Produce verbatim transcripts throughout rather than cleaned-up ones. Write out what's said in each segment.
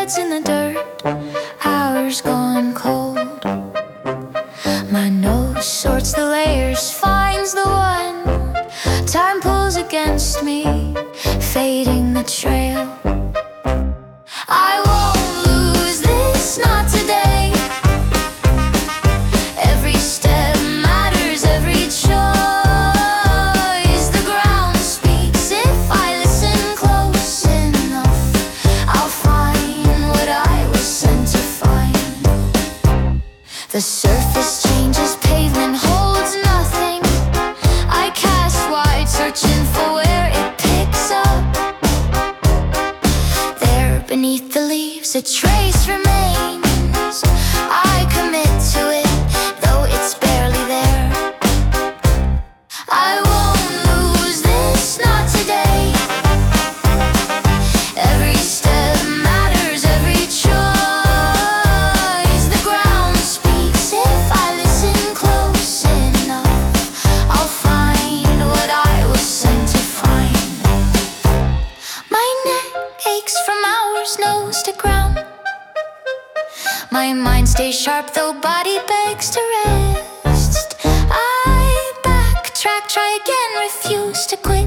treads in the dirt, hours gone cold. My nose sorts the layers, finds the one. Time pulls against me, fading the trail. I won't lose this, not today. Every step matters, every choice. The ground speaks, if I listen close enough, I'll find what I was sent to find. The surface changes, pavement holds nothing. I cast wide, searching for where it picks up. There beneath the leaves, a trace remains. I commit to it, though it's barely there. I won't lose this, not today. Every step matters, every choice. The ground speaks, if I listen close enough, I'll find what I was sent to find. My neck aches from hours, nose to ground. My mind stays sharp, though body begs to rest. I backtrack, try again, refuse to quit.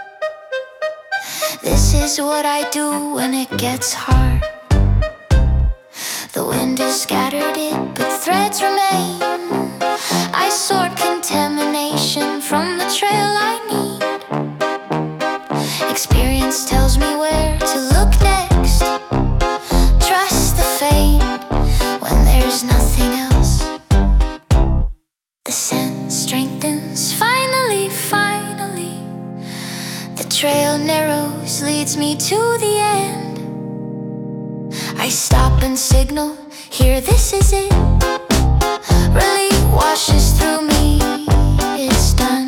This is what I do when it gets hard. The wind has scattered it, but threads remain. I sort contamination from the trail I need. Experience tells me where to look next. Trust the fate when there's nothing else. The scent strengthens, finally, finally. The trail narrows, leads me to the end. I stop and signal, here, this is it. Relief washes through me, it's done.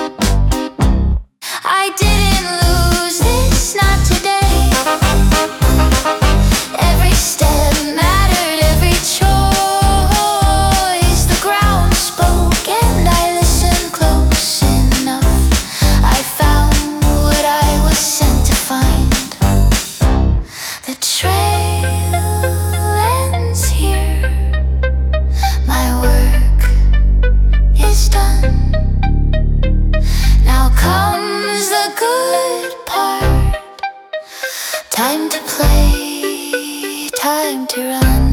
I didn't lose this, not today. Every step mattered, every choice. The ground spoke and I listened close enough. I found what I was sent to find. The trail ends here. My work is done. Now comes the good part. Time to play, time to run.